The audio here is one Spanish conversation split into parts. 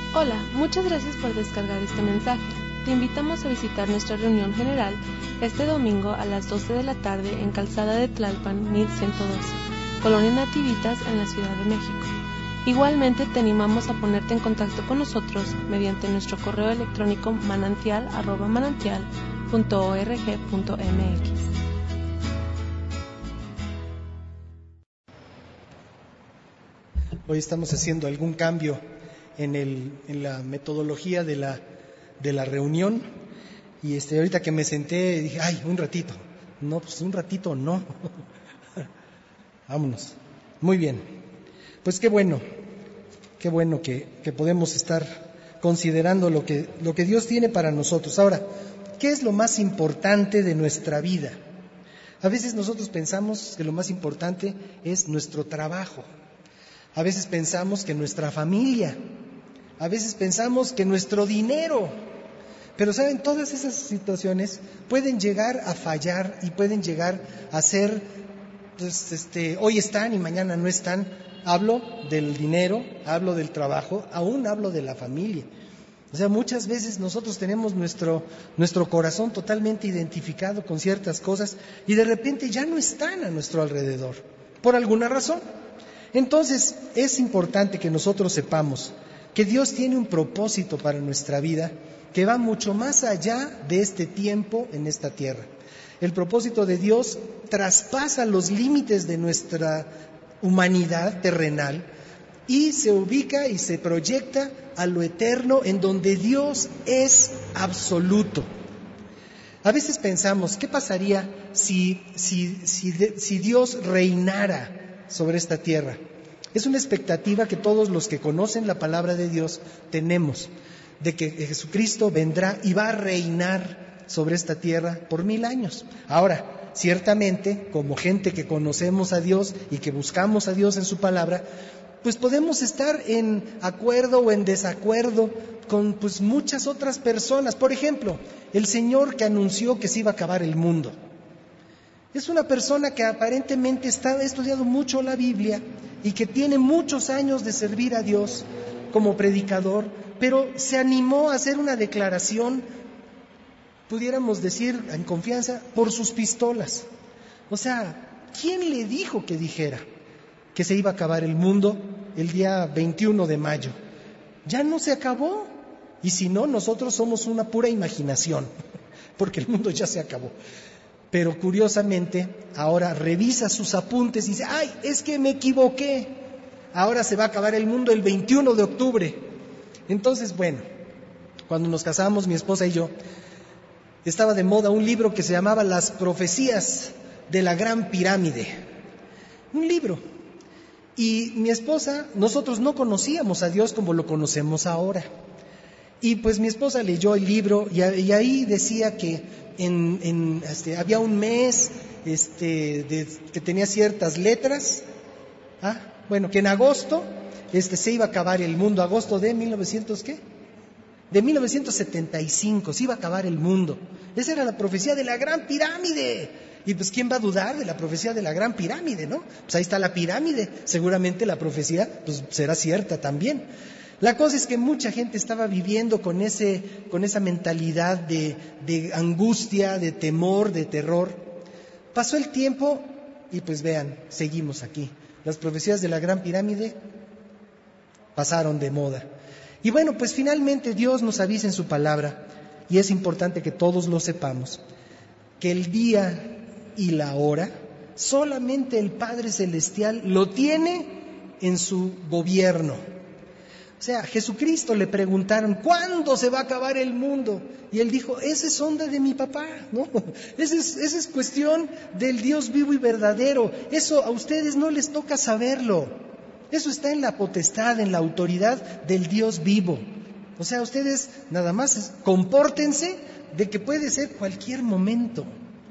Hola, muchas gracias por descargar este mensaje. Te invitamos a visitar nuestra reunión general este domingo a las 12 de la tarde en Calzada de Tlalpan 1112, Colonia Nativitas, en la Ciudad de México. Igualmente te animamos a ponerte en contacto con nosotros mediante nuestro correo electrónico manantial@manantial.org.mx. Hoy estamos haciendo algún cambio en la metodología de la reunión y ahorita que me senté dije, un ratito. No, pues un ratito no. Vámonos. Muy bien. Pues qué bueno que podemos estar considerando lo que Dios tiene para nosotros. Ahora, ¿qué es lo más importante de nuestra vida? A veces nosotros pensamos que lo más importante es nuestro trabajo. A veces pensamos que nuestra familia. A veces pensamos que nuestro dinero. Pero saben, todas esas situaciones pueden llegar a fallar y pueden llegar a ser, hoy están y mañana no están. Hablo del dinero, hablo del trabajo, aún hablo de la familia. O sea, muchas veces nosotros tenemos nuestro corazón totalmente identificado con ciertas cosas y de repente ya no están a nuestro alrededor, por alguna razón. Entonces, es importante que nosotros sepamos que Dios tiene un propósito para nuestra vida que va mucho más allá de este tiempo en esta tierra. El propósito de Dios traspasa los límites de nuestra humanidad terrenal y se ubica y se proyecta a lo eterno, en donde Dios es absoluto. A veces pensamos, ¿qué pasaría si Dios reinara sobre esta tierra? Es una expectativa que todos los que conocen la palabra de Dios tenemos, de que Jesucristo vendrá y va a reinar sobre esta tierra por 1000 años. Ahora, ciertamente, como gente que conocemos a Dios y que buscamos a Dios en su palabra, pues podemos estar en acuerdo o en desacuerdo con muchas otras personas. Por ejemplo, el Señor que anunció que se iba a acabar el mundo. Es una persona que aparentemente ha estudiado mucho la Biblia y que tiene muchos años de servir a Dios como predicador, pero se animó a hacer una declaración, pudiéramos decir en confianza, por sus pistolas. O sea, ¿quién le dijo que dijera que se iba a acabar el mundo el día 21 de mayo? Ya no se acabó. Y si no, nosotros somos una pura imaginación, porque el mundo ya se acabó. Pero curiosamente, ahora revisa sus apuntes y dice, es que me equivoqué. Ahora se va a acabar el mundo el 21 de octubre. Entonces, bueno, cuando nos casamos, mi esposa y yo, estaba de moda un libro que se llamaba Las Profecías de la Gran Pirámide. Un libro. Y mi esposa, nosotros no conocíamos a Dios como lo conocemos ahora. Y pues mi esposa leyó el libro y ahí decía que había un mes que tenía ciertas letras. Que en agosto se iba a acabar el mundo. Agosto de 1900, ¿qué? De 1975 se iba a acabar el mundo. Esa era la profecía de la Gran Pirámide. Y pues ¿quién va a dudar de la profecía de la Gran Pirámide, no? Pues ahí está la pirámide. Seguramente la profecía será cierta también. La cosa es que mucha gente estaba viviendo con esa mentalidad de angustia, de temor, de terror. Pasó el tiempo y pues vean, seguimos aquí. Las profecías de la Gran Pirámide pasaron de moda. Y bueno, pues finalmente Dios nos avisa en su palabra, y es importante que todos lo sepamos, que el día y la hora solamente el Padre Celestial lo tiene en su gobierno. O sea, a Jesucristo le preguntaron, ¿cuándo se va a acabar el mundo? Y él dijo, esa es onda de mi papá, ¿no? Esa es cuestión del Dios vivo y verdadero. Eso a ustedes no les toca saberlo. Eso está en la potestad, en la autoridad del Dios vivo. O sea, ustedes nada más compórtense de que puede ser cualquier momento.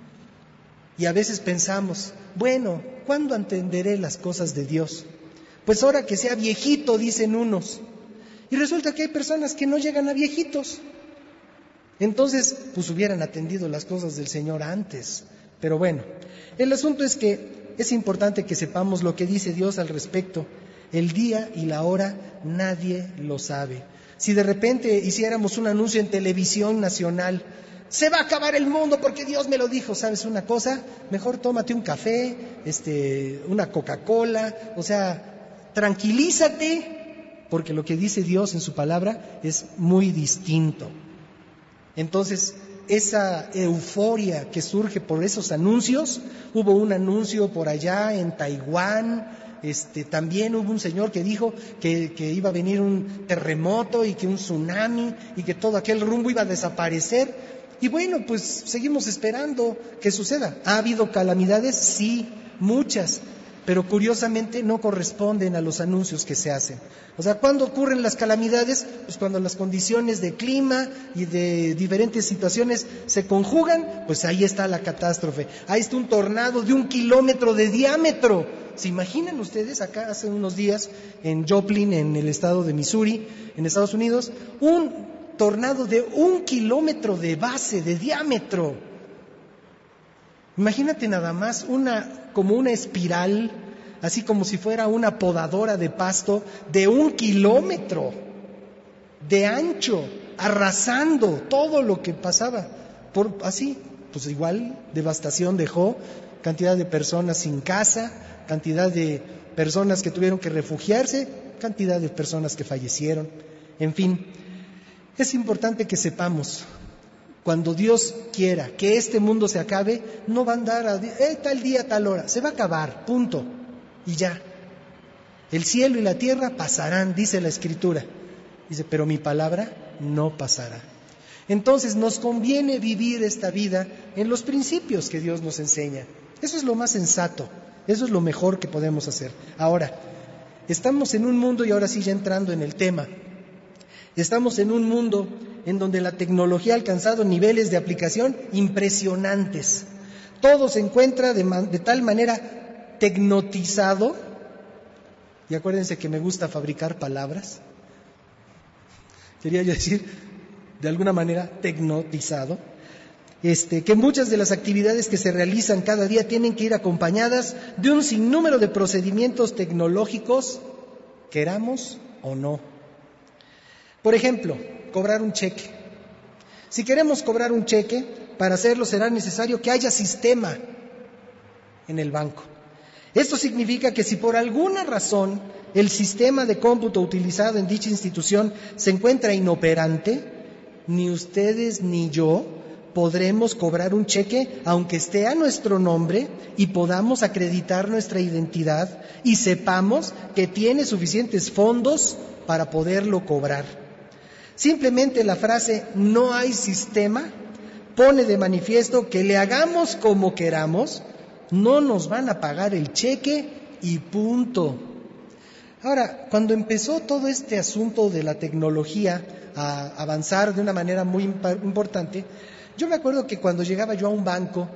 Y a veces pensamos, bueno, ¿cuándo entenderé las cosas de Dios? Pues ahora que sea viejito, dicen unos. Y resulta que hay personas que no llegan a viejitos. Entonces, pues hubieran atendido las cosas del Señor antes. Pero bueno, el asunto es que es importante que sepamos lo que dice Dios al respecto. El día y la hora nadie lo sabe. Si de repente hiciéramos un anuncio en televisión nacional, se va a acabar el mundo porque Dios me lo dijo, ¿sabes una cosa? Mejor tómate un café, una Coca-Cola, o sea, tranquilízate, porque lo que dice Dios en su palabra es muy distinto. Entonces, esa euforia que surge por esos anuncios, hubo un anuncio por allá en Taiwán, también hubo un señor que dijo que iba a venir un terremoto y que un tsunami y que todo aquel rumbo iba a desaparecer. Y bueno, pues seguimos esperando que suceda. ¿Ha habido calamidades? Sí, muchas, pero curiosamente no corresponden a los anuncios que se hacen. O sea, ¿cuándo ocurren las calamidades? Pues cuando las condiciones de clima y de diferentes situaciones se conjugan, pues ahí está la catástrofe. Ahí está un tornado de 1 kilómetro de diámetro. ¿Se imaginan ustedes acá hace unos días en Joplin, en el estado de Missouri, en Estados Unidos, un tornado de 1 kilómetro de base, de diámetro? Imagínate nada más como una espiral, así como si fuera una podadora de pasto de 1 kilómetro de ancho, arrasando todo lo que pasaba. Así, pues igual, devastación dejó, cantidad de personas sin casa, cantidad de personas que tuvieron que refugiarse, cantidad de personas que fallecieron. En fin, es importante que sepamos, cuando Dios quiera que este mundo se acabe, no va a andar tal día, tal hora, se va a acabar, punto, y ya. El cielo y la tierra pasarán, dice la Escritura. Dice, pero mi palabra no pasará. Entonces nos conviene vivir esta vida en los principios que Dios nos enseña. Eso es lo más sensato, eso es lo mejor que podemos hacer. Ahora, estamos en un mundo, y ahora sí ya entrando en el tema, estamos en un mundo en donde la tecnología ha alcanzado niveles de aplicación impresionantes. Todo se encuentra de tal manera tecnotizado, y acuérdense que me gusta fabricar palabras, quería yo decir, de alguna manera tecnotizado, que muchas de las actividades que se realizan cada día tienen que ir acompañadas de un sinnúmero de procedimientos tecnológicos, queramos o no. Por ejemplo, cobrar un cheque. Si queremos cobrar un cheque, para hacerlo será necesario que haya sistema en el banco. Esto significa que si por alguna razón el sistema de cómputo utilizado en dicha institución se encuentra inoperante, ni ustedes ni yo podremos cobrar un cheque aunque esté a nuestro nombre y podamos acreditar nuestra identidad y sepamos que tiene suficientes fondos para poderlo cobrar. Simplemente la frase "no hay sistema" pone de manifiesto que le hagamos como queramos, no nos van a pagar el cheque y punto. Ahora, cuando empezó todo este asunto de la tecnología a avanzar de una manera muy importante, yo me acuerdo que cuando llegaba yo a un banco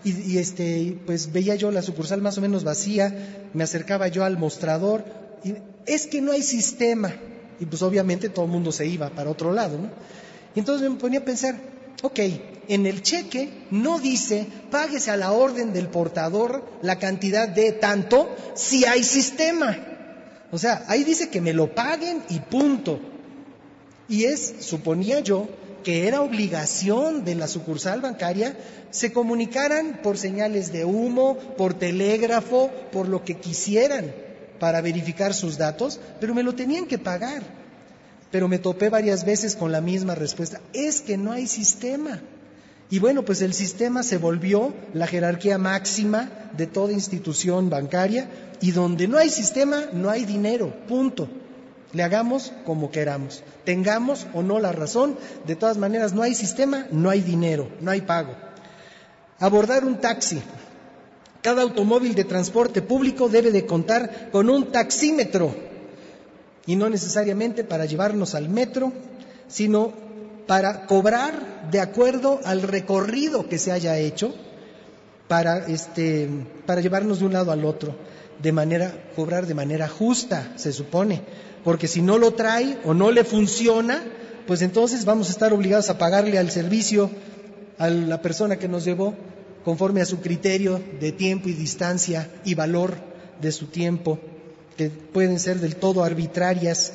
pues veía yo la sucursal más o menos vacía, me acercaba yo al mostrador y es que no hay sistema. Y pues obviamente todo el mundo se iba para otro lado, ¿no? Y entonces me ponía a pensar, ok, en el cheque no dice páguese a la orden del portador la cantidad de tanto si hay sistema. O sea, ahí dice que me lo paguen y punto. Y suponía yo, que era obligación de la sucursal bancaria, se comunicaran por señales de humo, por telégrafo, por lo que quisieran para verificar sus datos, pero me lo tenían que pagar. Pero me topé varias veces con la misma respuesta, es que no hay sistema. Y bueno, pues el sistema se volvió la jerarquía máxima de toda institución bancaria, y donde no hay sistema, no hay dinero, punto. Le hagamos como queramos, tengamos o no la razón, de todas maneras no hay sistema, no hay dinero, no hay pago. Abordar un taxi. Cada automóvil de transporte público debe de contar con un taxímetro, y no necesariamente para llevarnos al metro, sino para cobrar de acuerdo al recorrido que se haya hecho, para llevarnos de un lado al otro, cobrar de manera justa, se supone, porque si no lo trae o no le funciona, pues entonces vamos a estar obligados a pagarle al servicio, a la persona que nos llevó, conforme a su criterio de tiempo y distancia y valor de su tiempo, que pueden ser del todo arbitrarias.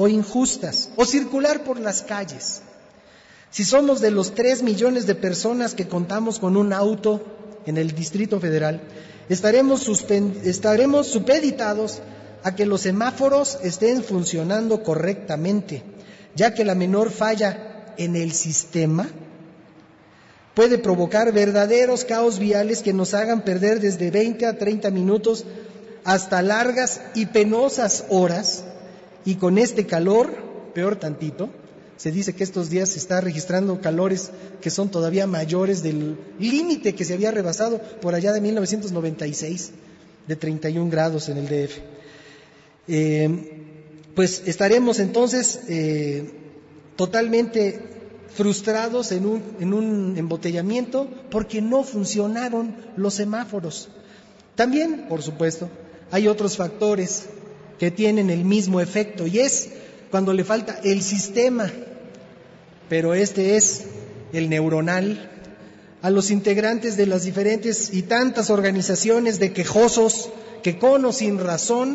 o injustas, o circular por las calles. Si somos de los 3 millones de personas que contamos con un auto en el Distrito Federal, estaremos supeditados a que los semáforos estén funcionando correctamente, ya que la menor falla en el sistema puede provocar verdaderos caos viales que nos hagan perder desde 20 a 30 minutos hasta largas y penosas horas, y con este calor, peor tantito. Se dice que estos días se está registrando calores que son todavía mayores del límite que se había rebasado por allá de 1996, de 31 grados en el DF. Pues estaremos entonces totalmente frustrados en un embotellamiento porque no funcionaron los semáforos. También, por supuesto, hay otros factores que tienen el mismo efecto, y es cuando le falta el sistema, pero este es el neuronal, a los integrantes de las diferentes y tantas organizaciones de quejosos que con o sin razón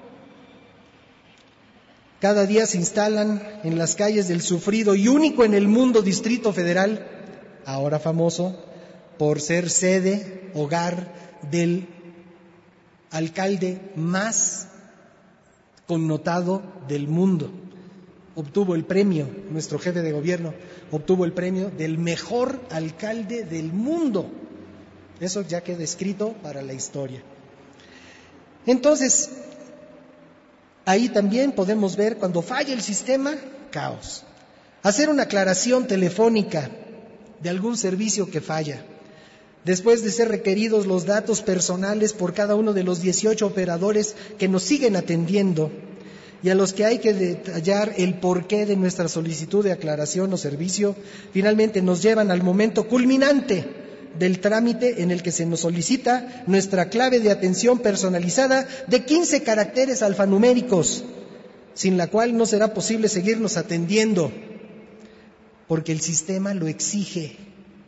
cada día se instalan en las calles del sufrido y único en el mundo Distrito Federal, ahora famoso por ser sede, hogar del alcalde más connotado del mundo. Obtuvo el premio, nuestro jefe de gobierno obtuvo el premio del mejor alcalde del mundo. Eso ya queda escrito para la historia. Entonces, ahí también podemos ver cuando falla el sistema, caos. Hacer una aclaración telefónica de algún servicio que falla, después de ser requeridos los datos personales por cada uno de los 18 operadores que nos siguen atendiendo y a los que hay que detallar el porqué de nuestra solicitud de aclaración o servicio, finalmente nos llevan al momento culminante del trámite en el que se nos solicita nuestra clave de atención personalizada de 15 caracteres alfanuméricos, sin la cual no será posible seguirnos atendiendo, porque el sistema lo exige.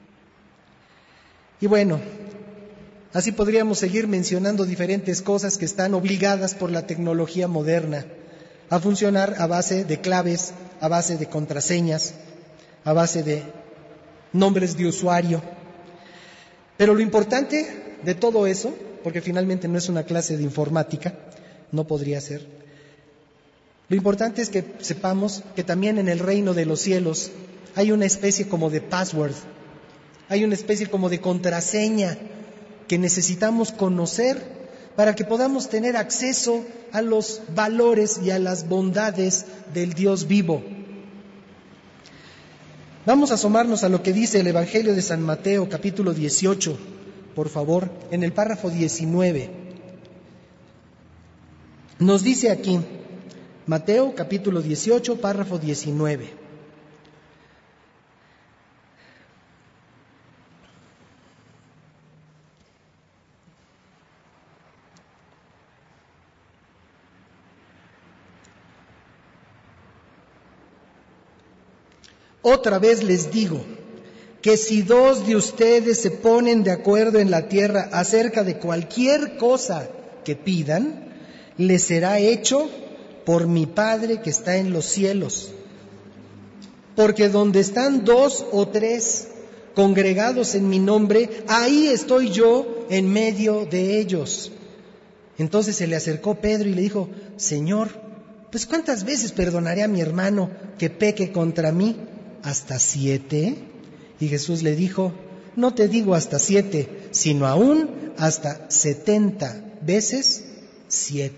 Y bueno, así podríamos seguir mencionando diferentes cosas que están obligadas por la tecnología moderna a funcionar a base de claves, a base de contraseñas, a base de nombres de usuario. Pero lo importante de todo eso, porque finalmente no es una clase de informática, no podría ser, lo importante es que sepamos que también en el reino de los cielos hay una especie como de password, hay una especie como de contraseña que necesitamos conocer para que podamos tener acceso a los valores y a las bondades del Dios vivo. Vamos a asomarnos a lo que dice el Evangelio de San Mateo, capítulo 18, por favor, en el párrafo 19. Nos dice aquí, Mateo, capítulo 18, párrafo 19. Otra vez les digo que si 2 de ustedes se ponen de acuerdo en la tierra acerca de cualquier cosa que pidan, les será hecho por mi Padre que está en los cielos. Porque donde están 2 o 3 congregados en mi nombre, ahí estoy yo en medio de ellos. Entonces se le acercó Pedro y le dijo, Señor, pues ¿cuántas veces perdonaré a mi hermano que peque contra mí? ¿Hasta 7? Y Jesús le dijo, no te digo hasta 7, sino aún hasta 70 veces 7.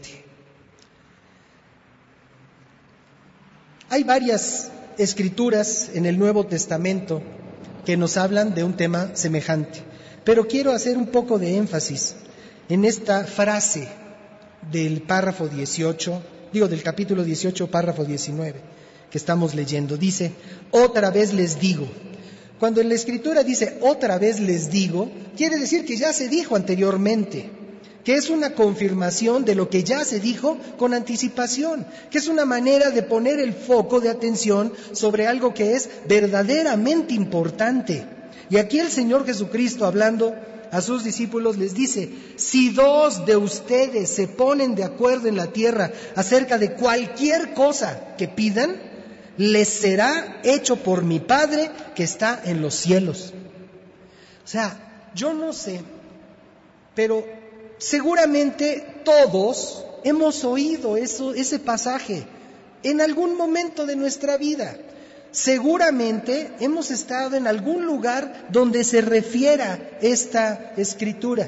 Hay varias escrituras en el Nuevo Testamento que nos hablan de un tema semejante, pero quiero hacer un poco de énfasis en esta frase del párrafo 18, del capítulo 18, párrafo 19. Que estamos leyendo, dice, otra vez les digo. Cuando en la Escritura dice, otra vez les digo, quiere decir que ya se dijo anteriormente, que es una confirmación de lo que ya se dijo con anticipación, que es una manera de poner el foco de atención sobre algo que es verdaderamente importante. Y aquí el Señor Jesucristo, hablando a sus discípulos les dice: si 2 de ustedes se ponen de acuerdo en la tierra acerca de cualquier cosa que pidan, les será hecho por mi Padre que está en los cielos. O sea, yo no sé, pero seguramente todos hemos oído ese pasaje en algún momento de nuestra vida. Seguramente hemos estado en algún lugar donde se refiera esta escritura.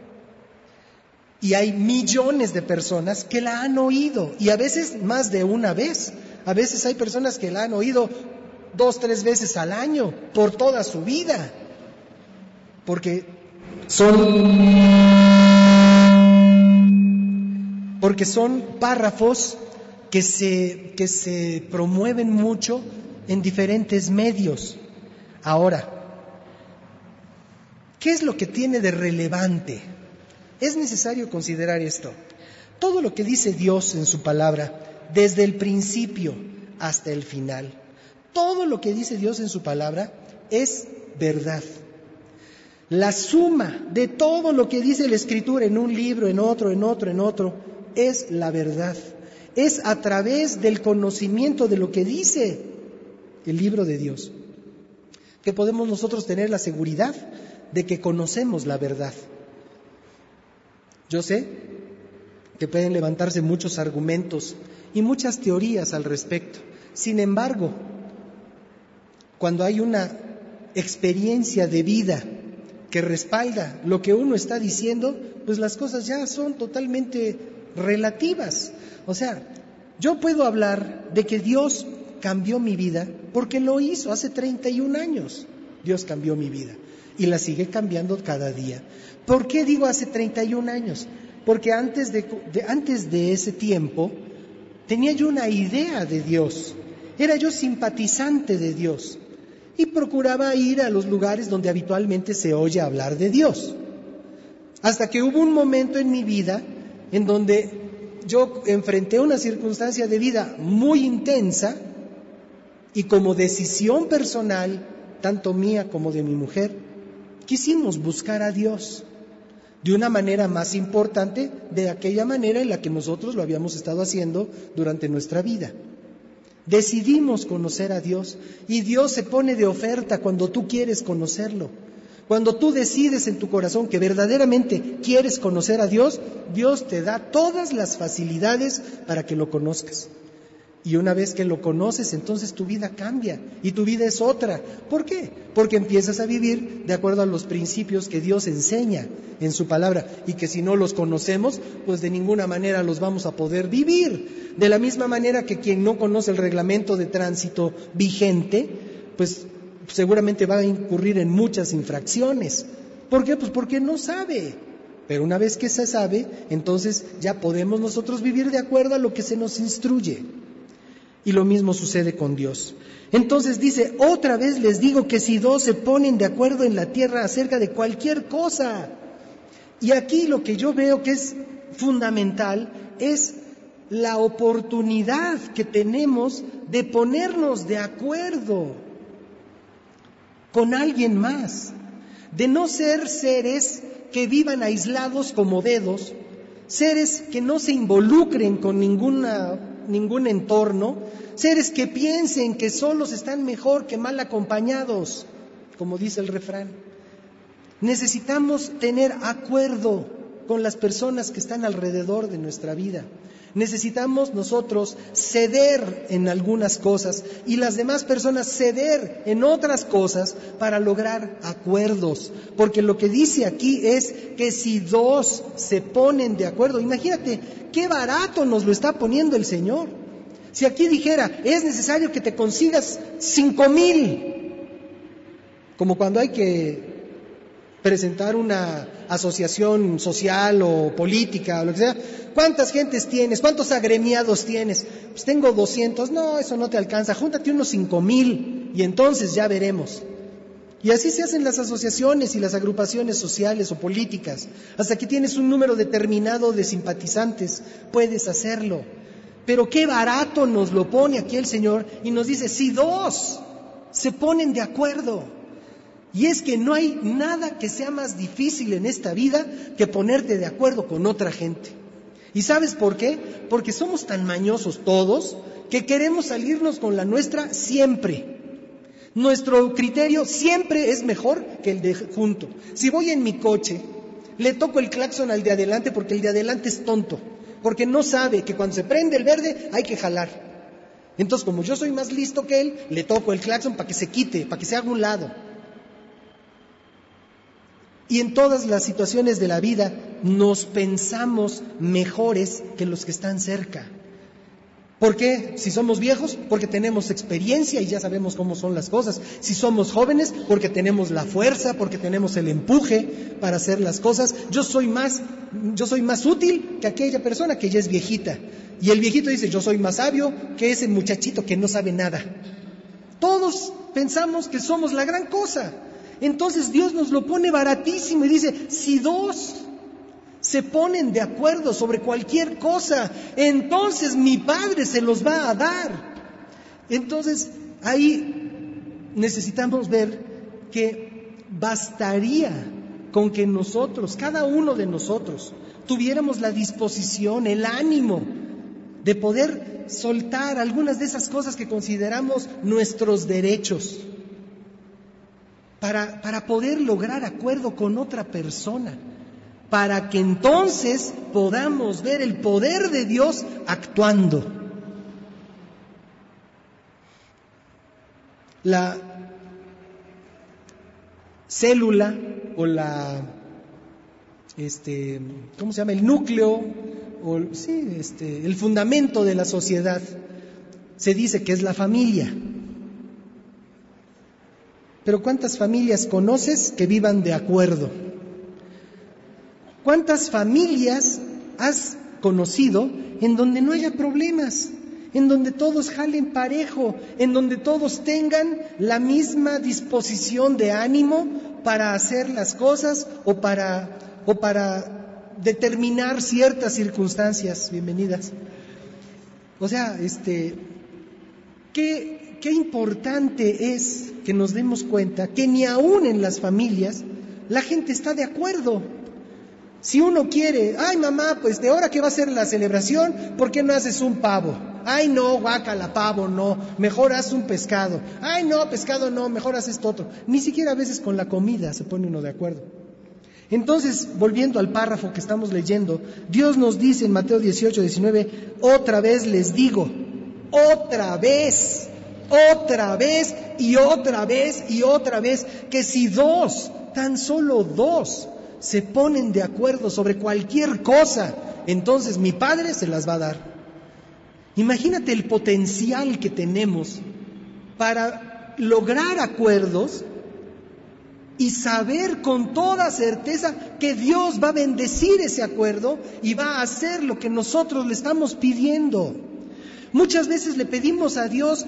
Y hay millones de personas que la han oído, y a veces más de una vez. A veces hay personas que la han oído 2, 3 veces al año, por toda su vida. Porque son párrafos que se promueven mucho en diferentes medios. Ahora, ¿qué es lo que tiene de relevante? Es necesario considerar esto. Todo lo que dice Dios en su palabra, desde el principio hasta el final, todo lo que dice Dios en su palabra es verdad. La suma de todo lo que dice la Escritura en un libro, en otro, es la verdad. Es a través del conocimiento de lo que dice el libro de Dios que podemos nosotros tener la seguridad de que conocemos la verdad. Yo sé que pueden levantarse muchos argumentos y muchas teorías al respecto. Sin embargo, cuando hay una experiencia de vida que respalda lo que uno está diciendo, pues las cosas ya son totalmente relativas. O sea, yo puedo hablar de que Dios cambió mi vida porque lo hizo hace 31 años. Dios cambió mi vida y la sigue cambiando cada día. ¿Por qué digo hace 31 años? Porque antes de ese tiempo tenía yo una idea de Dios. Era yo simpatizante de Dios y procuraba ir a los lugares donde habitualmente se oye hablar de Dios. Hasta que hubo un momento en mi vida en donde yo enfrenté una circunstancia de vida muy intensa y como decisión personal, tanto mía como de mi mujer, quisimos buscar a Dios de una manera más importante de aquella manera en la que nosotros lo habíamos estado haciendo durante nuestra vida. Decidimos conocer a Dios y Dios se pone de oferta cuando tú quieres conocerlo. Cuando tú decides en tu corazón que verdaderamente quieres conocer a Dios, Dios te da todas las facilidades para que lo conozcas. Y una vez que lo conoces, entonces tu vida cambia y tu vida es otra. ¿Por qué? Porque empiezas a vivir de acuerdo a los principios que Dios enseña en su palabra y que si no los conocemos, pues de ninguna manera los vamos a poder vivir. De la misma manera que quien no conoce el reglamento de tránsito vigente, pues seguramente va a incurrir en muchas infracciones. ¿Por qué? Pues porque no sabe. Pero una vez que se sabe, entonces ya podemos nosotros vivir de acuerdo a lo que se nos instruye. Y lo mismo sucede con Dios. Entonces dice, otra vez les digo que si 2 se ponen de acuerdo en la tierra acerca de cualquier cosa. Y aquí lo que yo veo que es fundamental es la oportunidad que tenemos de ponernos de acuerdo con alguien más, de no ser seres que vivan aislados como dedos, seres que no se involucren con ningún entorno, seres que piensen que solos están mejor que mal acompañados, como dice el refrán. Necesitamos tener acuerdo con las personas que están alrededor de nuestra vida. Necesitamos nosotros ceder en algunas cosas y las demás personas ceder en otras cosas para lograr acuerdos. Porque lo que dice aquí es que si 2 se ponen de acuerdo, imagínate qué barato nos lo está poniendo el Señor. Si aquí dijera, es necesario que te consigas 5,000, como cuando hay que presentar una asociación social o política o lo que sea, ¿cuántas gentes tienes? ¿Cuántos agremiados tienes? Pues tengo 200, no, eso no te alcanza, júntate unos 5,000 y entonces ya veremos. Y así se hacen las asociaciones y las agrupaciones sociales o políticas. Hasta que tienes un número determinado de simpatizantes, puedes hacerlo. Pero qué barato nos lo pone aquí el Señor y nos dice, si 2 se ponen de acuerdo. Y es que no hay nada que sea más difícil en esta vida que ponerte de acuerdo con otra gente. ¿Y sabes por qué? Porque somos tan mañosos todos que queremos salirnos con la nuestra siempre. Nuestro criterio siempre es mejor que el de junto. Si voy en mi coche, le toco el claxon al de adelante porque el de adelante es tonto, porque no sabe que cuando se prende el verde hay que jalar. Entonces, como yo soy más listo que él, le toco el claxon para que se quite, para que se haga un lado. Y en todas las situaciones de la vida nos pensamos mejores que los que están cerca. ¿Por qué? Si somos viejos, porque tenemos experiencia y ya sabemos cómo son las cosas. Si somos jóvenes, porque tenemos la fuerza, porque tenemos el empuje para hacer las cosas. Yo soy más útil que aquella persona que ya es viejita. Y el viejito dice, yo soy más sabio que ese muchachito que no sabe nada. Todos pensamos que somos la gran cosa. Entonces Dios nos lo pone baratísimo y dice, si dos se ponen de acuerdo sobre cualquier cosa, entonces mi Padre se los va a dar. Entonces ahí necesitamos ver que bastaría con que nosotros, cada uno de nosotros, tuviéramos la disposición, el ánimo de poder soltar algunas de esas cosas que consideramos nuestros derechos, para poder lograr acuerdo con otra persona, para que entonces podamos ver el poder de Dios actuando. La célula o ¿cómo se llama? El núcleo, el fundamento de la sociedad, se dice que es la familia. Pero ¿cuántas familias conoces que vivan de acuerdo? ¿Cuántas familias has conocido en donde no haya problemas? En donde todos jalen parejo, en donde todos tengan la misma disposición de ánimo para hacer las cosas o para determinar ciertas circunstancias. Bienvenidas. O sea, qué importante es que nos demos cuenta que ni aún en las familias la gente está de acuerdo. Si uno quiere, ay mamá, pues de ahora que va a ser la celebración, ¿por qué no haces un pavo? Ay no, guácala, pavo no, mejor haz un pescado. Ay no, pescado no, mejor haz esto otro. Ni siquiera a veces con la comida se pone uno de acuerdo. Entonces, volviendo al párrafo que estamos leyendo, Dios nos dice en Mateo 18:19, otra vez les digo, otra vez y otra vez y otra vez, que si dos, tan solo dos, se ponen de acuerdo sobre cualquier cosa, entonces mi Padre se las va a dar. Imagínate el potencial que tenemos para lograr acuerdos y saber con toda certeza que Dios va a bendecir ese acuerdo y va a hacer lo que nosotros le estamos pidiendo. Muchas veces le pedimos a Dios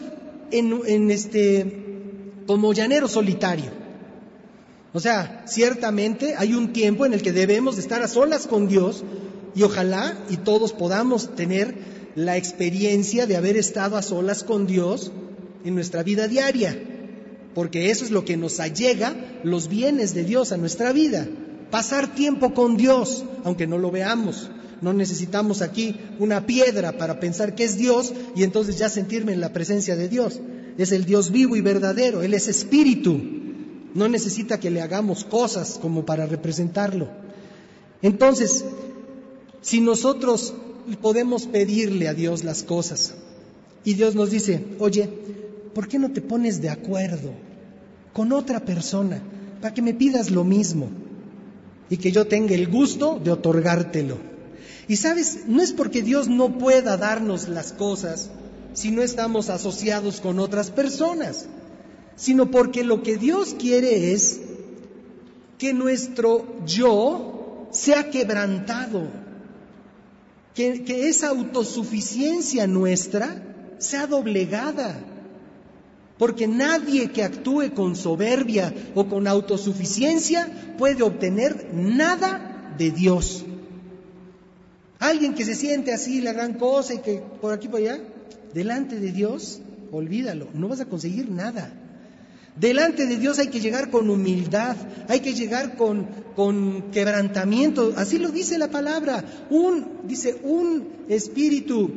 como llanero solitario. O sea, ciertamente hay un tiempo en el que debemos de estar a solas con Dios y ojalá y todos podamos tener la experiencia de haber estado a solas con Dios en nuestra vida diaria, porque eso es lo que nos allega los bienes de Dios a nuestra vida, pasar tiempo con Dios, aunque no lo veamos. No necesitamos aquí una piedra para pensar que es Dios y entonces ya sentirme en la presencia de Dios. Es el Dios vivo y verdadero, Él es espíritu. No necesita que le hagamos cosas como para representarlo. Entonces, si nosotros podemos pedirle a Dios las cosas y Dios nos dice, oye, ¿por qué no te pones de acuerdo con otra persona para que me pidas lo mismo y que yo tenga el gusto de otorgártelo? Y sabes, no es porque Dios no pueda darnos las cosas si no estamos asociados con otras personas, sino porque lo que Dios quiere es que nuestro yo sea quebrantado, que esa autosuficiencia nuestra sea doblegada, porque nadie que actúe con soberbia o con autosuficiencia puede obtener nada de Dios. Alguien que se siente así la gran cosa y que por aquí por allá, delante de Dios, olvídalo, no vas a conseguir nada. Delante de Dios hay que llegar con humildad, hay que llegar con quebrantamiento. Así lo dice la palabra. Un espíritu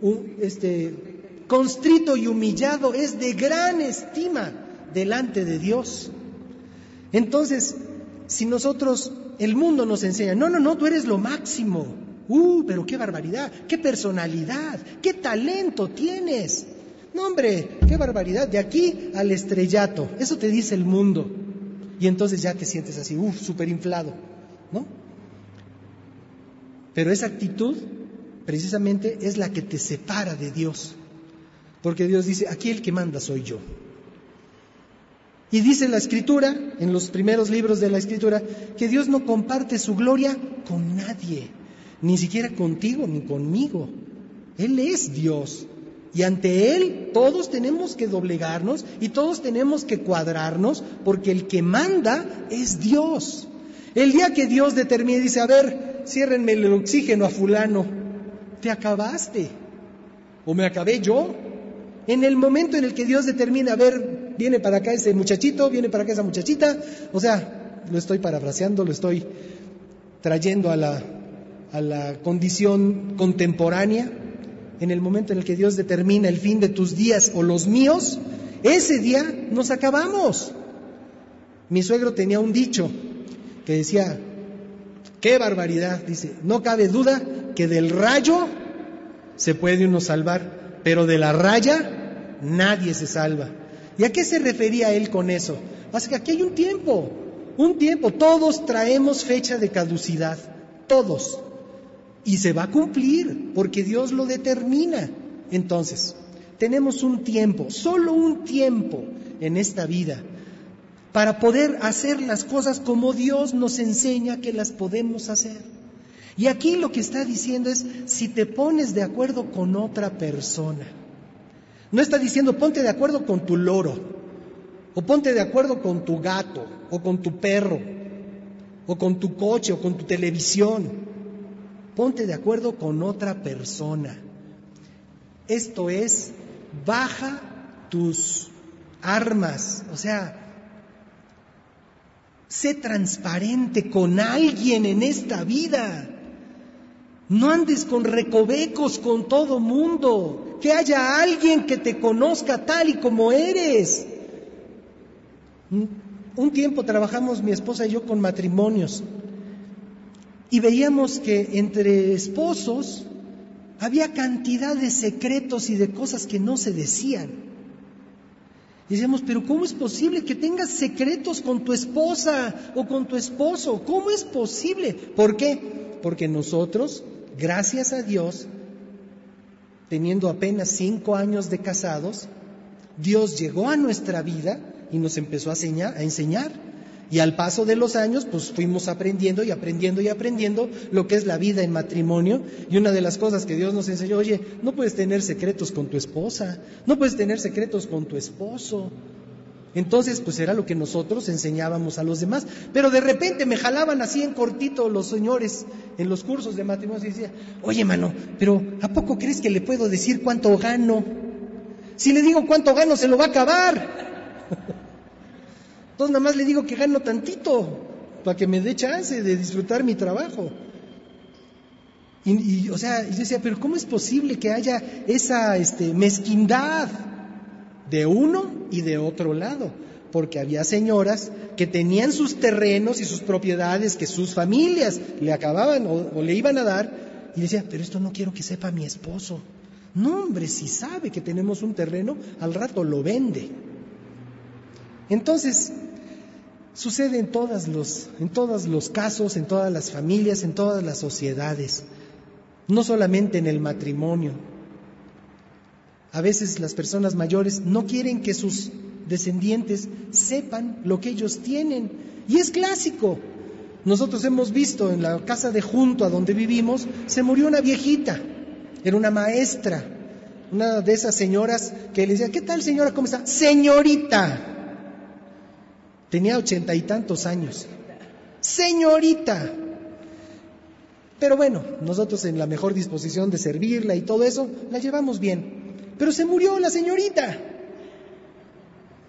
constrito y humillado es de gran estima delante de Dios. Entonces, si nosotros, el mundo nos enseña, no, tú eres lo máximo. Pero qué barbaridad, qué personalidad, qué talento tienes. No, hombre, qué barbaridad, de aquí al estrellato, eso te dice el mundo. Y entonces ya te sientes así, súper inflado, ¿no? Pero esa actitud, precisamente, es la que te separa de Dios. Porque Dios dice, aquí el que manda soy yo. Y dice la Escritura, en los primeros libros de la Escritura, que Dios no comparte su gloria con nadie, ni siquiera contigo ni conmigo. Él es Dios. Y ante Él todos tenemos que doblegarnos y todos tenemos que cuadrarnos, porque el que manda es Dios. El día que Dios determine y dice, a ver, ciérrenme el oxígeno a fulano, te acabaste, o me acabé yo. En el momento en el que Dios determina, a ver, viene para acá ese muchachito, viene para acá esa muchachita, o sea, lo estoy parafraseando, lo estoy trayendo a la condición contemporánea. En el momento en el que Dios determina el fin de tus días o los míos, ese día nos acabamos. Mi suegro tenía un dicho que decía, qué barbaridad, dice, no cabe duda que del rayo se puede uno salvar, pero de la raya nadie se salva. ¿Y a qué se refería él con eso? Así que aquí hay un tiempo, todos traemos fecha de caducidad, todos. Y se va a cumplir, porque Dios lo determina. Entonces, tenemos un tiempo, solo un tiempo en esta vida, para poder hacer las cosas como Dios nos enseña que las podemos hacer. Y aquí lo que está diciendo es, si te pones de acuerdo con otra persona, no está diciendo ponte de acuerdo con tu loro, o ponte de acuerdo con tu gato, o con tu perro, o con tu coche, o con tu televisión. Ponte de acuerdo con otra persona. Esto es, baja tus armas, o sea, sé transparente con alguien en esta vida. No andes con recovecos con todo mundo, que haya alguien que te conozca tal y como eres. Un tiempo trabajamos mi esposa y yo con matrimonios. Y veíamos que entre esposos había cantidad de secretos y de cosas que no se decían. Y decíamos, pero ¿cómo es posible que tengas secretos con tu esposa o con tu esposo? ¿Cómo es posible? ¿Por qué? Porque nosotros, gracias a Dios, teniendo apenas 5 años de casados, Dios llegó a nuestra vida y nos empezó a enseñar. Y al paso de los años, pues fuimos aprendiendo lo que es la vida en matrimonio. Y una de las cosas que Dios nos enseñó, oye, no puedes tener secretos con tu esposa, no puedes tener secretos con tu esposo. Entonces, pues era lo que nosotros enseñábamos a los demás. Pero de repente me jalaban así en cortito los señores en los cursos de matrimonio y decía, oye, mano, pero ¿a poco crees que le puedo decir cuánto gano? Si le digo cuánto gano, se lo va a acabar. Entonces nada más le digo que gano tantito para que me dé chance de disfrutar mi trabajo. Y yo decía, pero ¿cómo es posible que haya esa mezquindad de uno y de otro lado? Porque había señoras que tenían sus terrenos y sus propiedades que sus familias le acababan o le iban a dar, y decía, pero esto no quiero que sepa mi esposo. No, hombre, si sabe que tenemos un terreno, al rato lo vende. Entonces, sucede en todos los casos, en todas las familias, en todas las sociedades, no solamente en el matrimonio. A veces las personas mayores no quieren que sus descendientes sepan lo que ellos tienen, y es clásico. Nosotros hemos visto en la casa de junto a donde vivimos, se murió una viejita, era una maestra, una de esas señoras que le decía, ¿qué tal señora? ¿Cómo está? Señorita. Tenía 80 y tantos años. Señorita. Pero bueno, nosotros en la mejor disposición de servirla y todo eso, la llevamos bien. Pero se murió la señorita.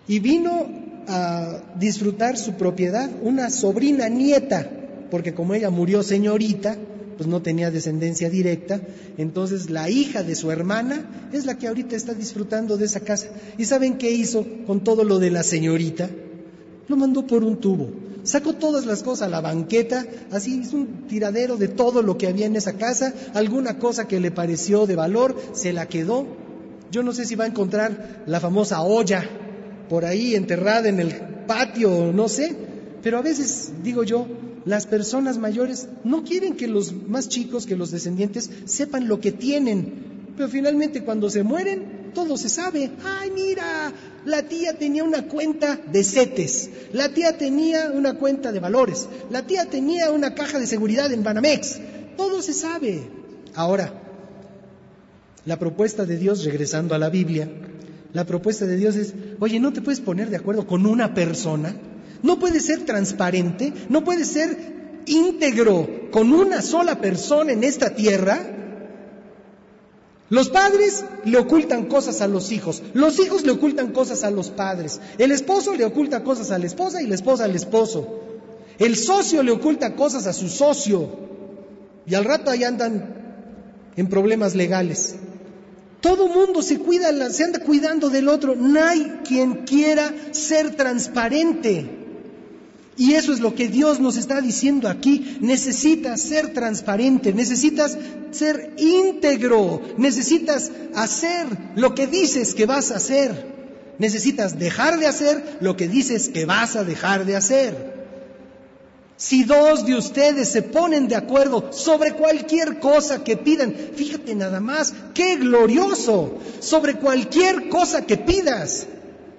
y vino a disfrutar su propiedad una sobrina nieta, porque como ella murió señorita, pues no tenía descendencia directa, entonces la hija de su hermana es la que ahorita está disfrutando de esa casa. ¿Y saben qué hizo con todo lo de la señorita? Lo mandó por un tubo, sacó todas las cosas a la banqueta, así hizo un tiradero de todo lo que había en esa casa, alguna cosa que le pareció de valor, se la quedó. Yo no sé si va a encontrar la famosa olla por ahí enterrada en el patio, no sé, pero a veces, digo yo, las personas mayores no quieren que los más chicos, que los descendientes, sepan lo que tienen, pero finalmente cuando se mueren, todo se sabe. ¡Ay, mira! La tía tenía una cuenta de CETES, la tía tenía una cuenta de valores, la tía tenía una caja de seguridad en Banamex, todo se sabe. Ahora, la propuesta de Dios, regresando a la Biblia, la propuesta de Dios es, oye, ¿no te puedes poner de acuerdo con una persona? ¿No puedes ser transparente? ¿No puedes ser íntegro con una sola persona en esta tierra? Los padres le ocultan cosas a los hijos le ocultan cosas a los padres, el esposo le oculta cosas a la esposa y la esposa al esposo, el socio le oculta cosas a su socio y al rato ahí andan en problemas legales. Todo mundo se anda cuidando del otro, no hay quien quiera ser transparente. Y eso es lo que Dios nos está diciendo aquí. Necesitas ser transparente, necesitas ser íntegro, necesitas hacer lo que dices que vas a hacer, necesitas dejar de hacer lo que dices que vas a dejar de hacer. Si dos de ustedes se ponen de acuerdo sobre cualquier cosa que pidan, fíjate nada más, qué glorioso, sobre cualquier cosa que pidas.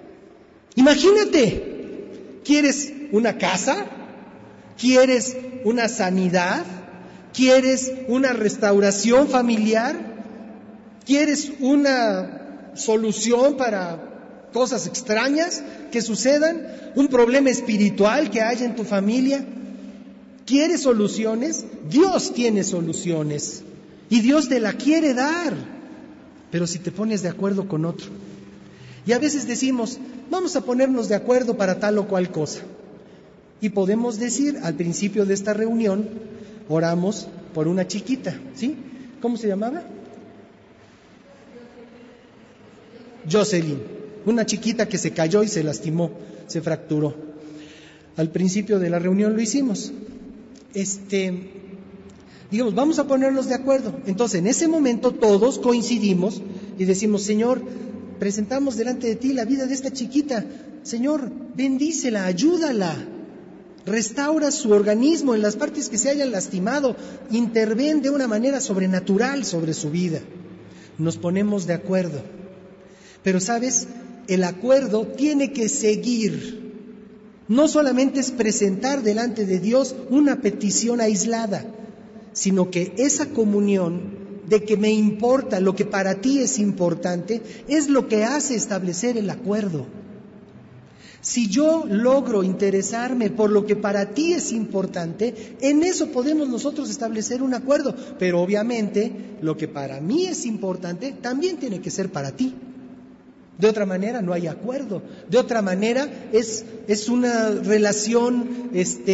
Imagínate, ¿quieres una casa? ¿Quieres una sanidad? ¿Quieres una restauración familiar? ¿Quieres una solución para cosas extrañas que sucedan? ¿Un problema espiritual que haya en tu familia? ¿Quieres soluciones? Dios tiene soluciones y Dios te la quiere dar, pero si te pones de acuerdo con otro. Y a veces decimos, vamos a ponernos de acuerdo para tal o cual cosa. Y podemos decir, al principio de esta reunión, oramos por una chiquita, ¿sí? ¿Cómo se llamaba? Jocelyn, una chiquita que se cayó y se lastimó, se fracturó. Al principio de la reunión lo hicimos. Digamos, vamos a ponernos de acuerdo. Entonces, en ese momento todos coincidimos y decimos, Señor, presentamos delante de ti la vida de esta chiquita. Señor, bendícela, ayúdala. Restaura su organismo en las partes que se hayan lastimado. Interven de una manera sobrenatural sobre su vida. Nos ponemos de acuerdo. Pero, ¿sabes? El acuerdo tiene que seguir. No solamente es presentar delante de Dios una petición aislada, sino que esa comunión de que me importa lo que para ti es importante, es lo que hace establecer el acuerdo. Si yo logro interesarme por lo que para ti es importante, en eso podemos nosotros establecer un acuerdo. Pero obviamente, lo que para mí es importante también tiene que ser para ti. De otra manera no hay acuerdo. De otra manera es una relación,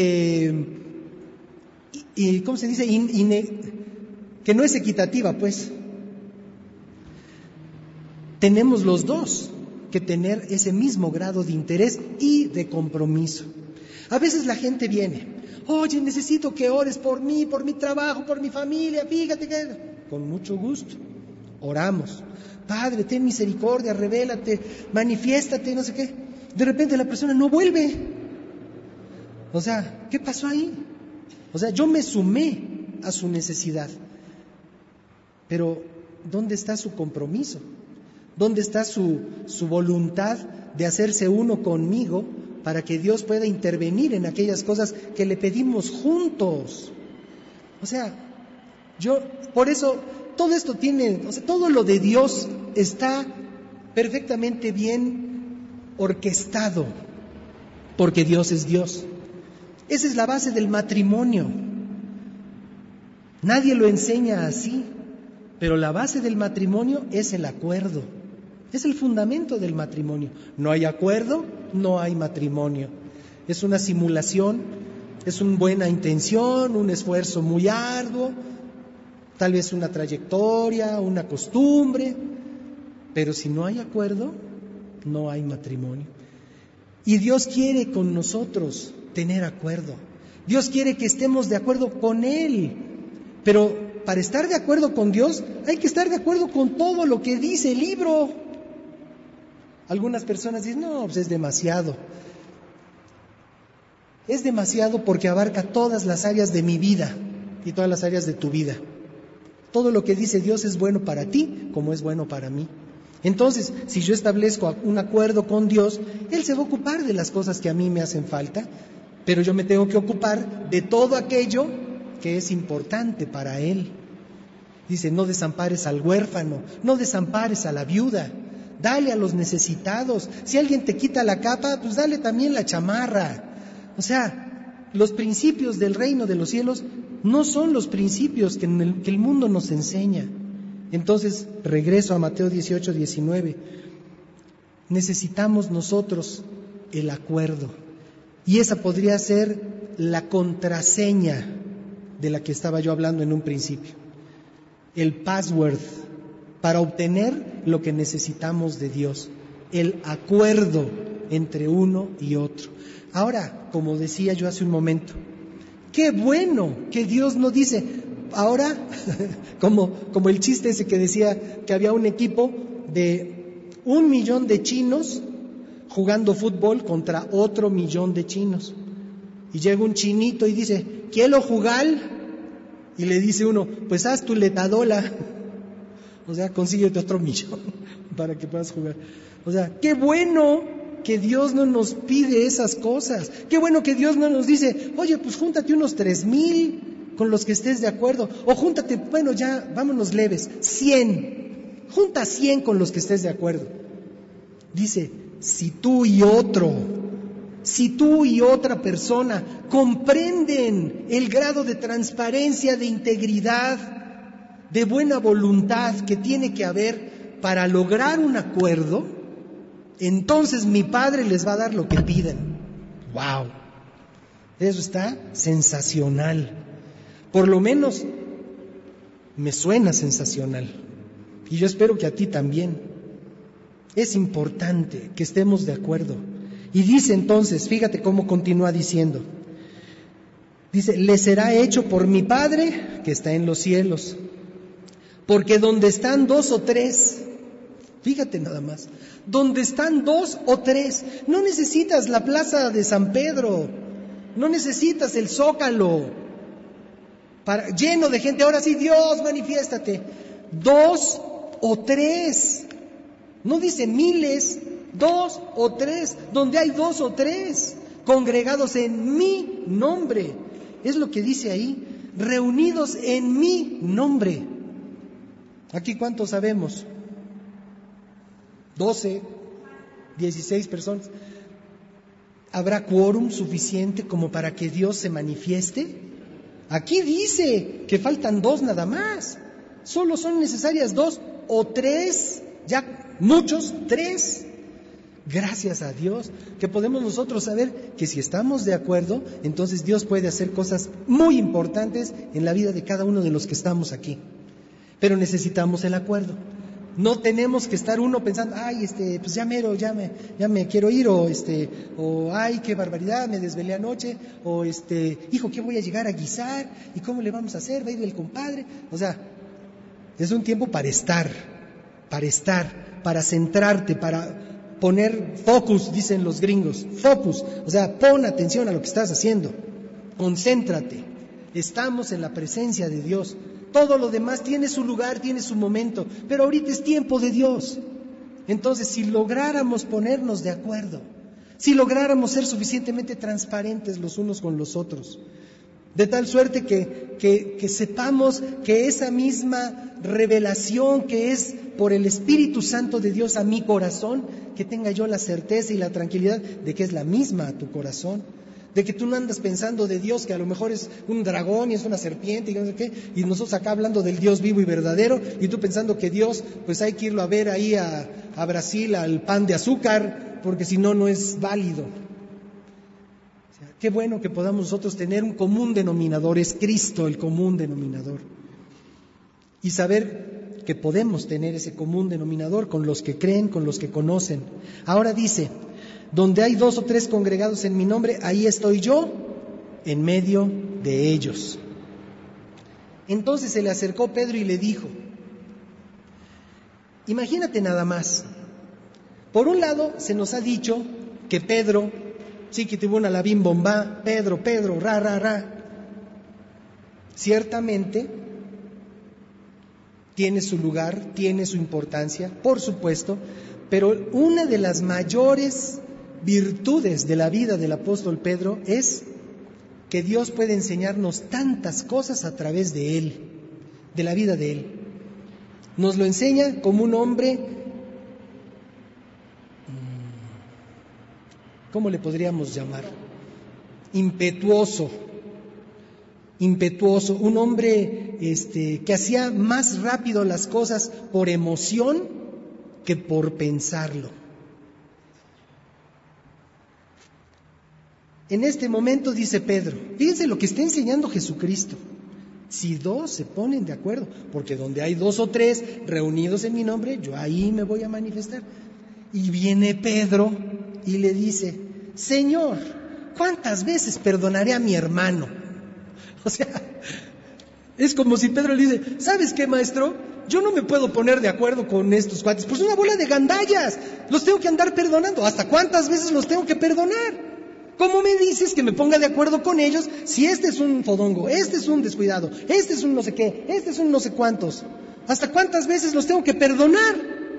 ¿cómo se dice? Que no es equitativa, pues. Tenemos los dos que tener ese mismo grado de interés y de compromiso. A veces la gente viene, oye, necesito que ores por mí, por mi trabajo, por mi familia, fíjate que... Con mucho gusto, oramos. Padre, ten misericordia, revélate, manifiéstate, no sé qué. De repente la persona no vuelve. O sea, ¿qué pasó ahí? O sea, yo me sumé a su necesidad. Pero, ¿dónde está su compromiso? ¿Dónde está su voluntad de hacerse uno conmigo para que Dios pueda intervenir en aquellas cosas que le pedimos juntos? O sea, por eso, todo esto todo lo de Dios está perfectamente bien orquestado, porque Dios es Dios. Esa es la base del matrimonio. Nadie lo enseña así, pero la base del matrimonio es el acuerdo. Es el fundamento del matrimonio. No hay acuerdo, no hay matrimonio. Es una simulación, es una buena intención, un esfuerzo muy arduo, tal vez una trayectoria, una costumbre, pero si no hay acuerdo, no hay matrimonio. Y Dios quiere con nosotros tener acuerdo. Dios quiere que estemos de acuerdo con Él, pero para estar de acuerdo con Dios hay que estar de acuerdo con todo lo que dice el libro. Algunas personas dicen, no, pues es demasiado. Es demasiado porque abarca todas las áreas de mi vida y todas las áreas de tu vida. Todo lo que dice Dios es bueno para ti como es bueno para mí. Entonces, si yo establezco un acuerdo con Dios, Él se va a ocupar de las cosas que a mí me hacen falta, pero yo me tengo que ocupar de todo aquello que es importante para Él. Dice, no desampares al huérfano, no desampares a la viuda, dale a los necesitados. Si alguien te quita la capa, pues dale también la chamarra. O sea, los principios del reino de los cielos no son los principios que el mundo nos enseña. Entonces, regreso a Mateo 18, 19. Necesitamos nosotros el acuerdo. Y esa podría ser la contraseña de la que estaba yo hablando en un principio. El password para obtener lo que necesitamos de Dios. El acuerdo entre uno y otro. Ahora, como decía yo hace un momento, qué bueno que Dios no dice, ahora, como el chiste ese que decía que había un equipo de 1 millón de chinos jugando fútbol contra otro 1 millón de chinos. Y llega un chinito y dice, ¿quiero jugar? Y le dice uno, pues haz tu letadola. O sea, consíguete otro 1 millón para que puedas jugar. O sea, qué bueno que Dios no nos pide esas cosas. Qué bueno que Dios no nos dice, oye, pues júntate unos 3,000 con los que estés de acuerdo. O júntate, bueno, ya, vámonos leves, 100. Junta 100 con los que estés de acuerdo. Dice, si tú y otra persona comprenden el grado de transparencia, de integridad, de buena voluntad que tiene que haber para lograr un acuerdo, entonces mi Padre les va a dar lo que piden. ¡Wow! Eso está sensacional. Por lo menos me suena sensacional. Y yo espero que a ti también. Es importante que estemos de acuerdo. Y dice entonces, fíjate cómo continúa diciendo. Dice, le será hecho por mi Padre que está en los cielos. Porque donde están 2 o 3, fíjate nada más, donde están 2 o 3, no necesitas la plaza de San Pedro, no necesitas el Zócalo, lleno de gente, ahora sí Dios manifiéstate, 2 o 3, no dice miles, 2 o 3, donde hay 2 o 3 congregados en mi nombre, es lo que dice ahí, reunidos en mi nombre. Aquí ¿cuántos sabemos? 12, 16 personas. ¿Habrá quórum suficiente como para que Dios se manifieste? Aquí dice que faltan 2 nada más. Solo son necesarias 2 o 3, ya muchos, 3. Gracias a Dios que podemos nosotros saber que si estamos de acuerdo, entonces Dios puede hacer cosas muy importantes en la vida de cada uno de los que estamos aquí. Pero necesitamos el acuerdo. No tenemos que estar uno pensando, ay, pues ya me quiero ir, o ay, qué barbaridad, me desvelé anoche, o hijo, ¿qué voy a llegar a guisar? ¿Y cómo le vamos a hacer? ¿Va a ir el compadre? O sea, es un tiempo para estar, para centrarte, para poner focus, dicen los gringos, focus, o sea, pon atención a lo que estás haciendo, concéntrate, estamos en la presencia de Dios. Todo lo demás tiene su lugar, tiene su momento, pero ahorita es tiempo de Dios. Entonces, si lográramos ponernos de acuerdo, si lográramos ser suficientemente transparentes los unos con los otros, de tal suerte que sepamos que esa misma revelación que es por el Espíritu Santo de Dios a mi corazón, que tenga yo la certeza y la tranquilidad de que es la misma a tu corazón, De que tú no andas pensando de Dios, que a lo mejor es un dragón y es una serpiente y no sé qué, y nosotros acá hablando del Dios vivo y verdadero, y tú pensando que Dios, pues hay que irlo a ver ahí a Brasil, al Pan de Azúcar, porque si no, no es válido. O sea, qué bueno que podamos nosotros tener un común denominador, es Cristo el común denominador. Y saber que podemos tener ese común denominador con los que creen, con los que conocen. Ahora dice, donde hay 2 o 3 congregados en mi nombre, ahí estoy yo en medio de ellos. Entonces se le acercó Pedro y le dijo, imagínate nada más, por un lado se nos ha dicho que Pedro, sí que tuvo una labín bomba, Pedro, ra, ra, ra, ciertamente tiene su lugar, tiene su importancia, por supuesto, pero una de las mayores virtudes de la vida del apóstol Pedro es que Dios puede enseñarnos tantas cosas a través de él, de la vida de él. Nos lo enseña como un hombre, ¿cómo le podríamos llamar? Impetuoso, un hombre que hacía más rápido las cosas por emoción que por pensarlo. En este momento dice Pedro, fíjense lo que está enseñando Jesucristo. Si 2 se ponen de acuerdo, porque donde hay 2 o 3 reunidos en mi nombre, yo ahí me voy a manifestar. Y viene Pedro y le dice, Señor, ¿cuántas veces perdonaré a mi hermano? O sea, es como si Pedro le dice, ¿sabes qué, maestro? Yo no me puedo poner de acuerdo con estos cuates, pues una bola de gandallas, los tengo que andar perdonando. ¿Hasta cuántas veces los tengo que perdonar? ¿Cómo me dices que me ponga de acuerdo con ellos si este es un fodongo, este es un descuidado, este es un no sé qué, este es un no sé cuántos? ¿Hasta cuántas veces los tengo que perdonar?